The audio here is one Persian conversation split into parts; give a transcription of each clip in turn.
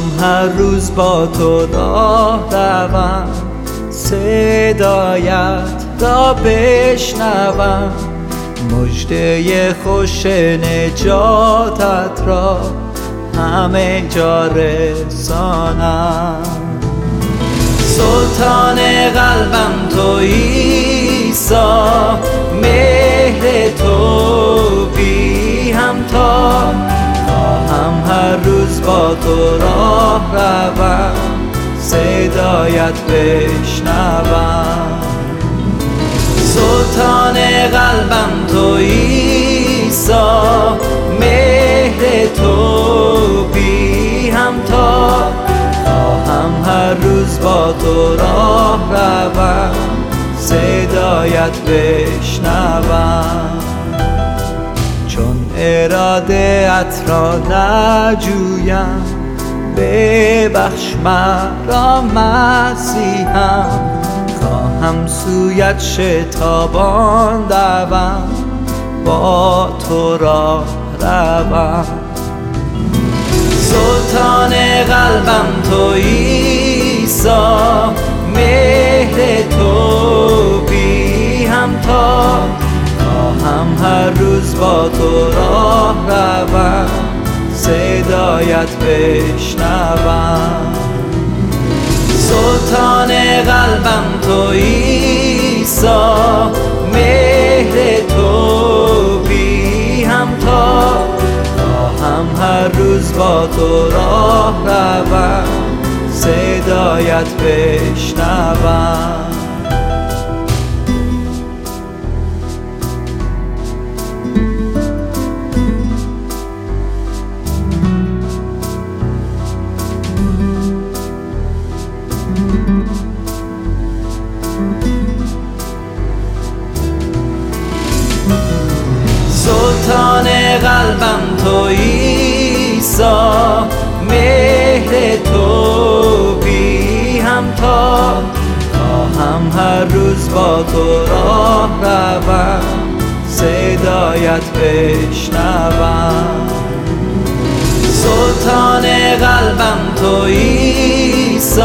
هر روز با تو راه روم، صدایت را بشنوم، مژده خوش نجاتت را همه جا رسانم. سلطان قلبم تو عیسی، مهر تو بی همتا، خواهم هر روز با تو راه روم، صدایت بشنوم. سلطان قلبم تو عیسی، مهر تو بی همتا، خواهم هر روز با تو راه روم، صدایت بشنوم. چون اراده ات را نجویم، ببخش مرا مسیحم، خواهم سویت شتابان دوم، با تو راه روم. سلطان قلبم تو عیسی، مهر تو بی همتا، خواهم هر روز با تو راه روم، صدایت بشنوم. سلطان قلبم تو عیسی، مهر تو بی همتا، خواهم هر روز با تو راه روم، صدایت بشنوم. سلطان قلبم تو عیسی، مهر تو بی همتا، خواهم هر روز با تو راه روم، صدایت بشنوم. سلطان قلبم تو عیسی،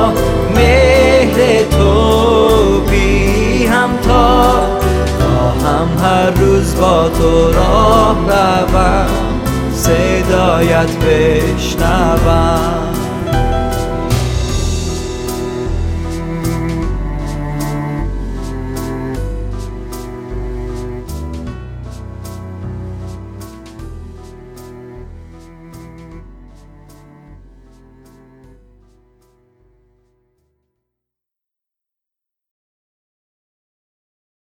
مهر تو بی همتا، خواهم هر روز با تو راه روم، صدایت بشنوم.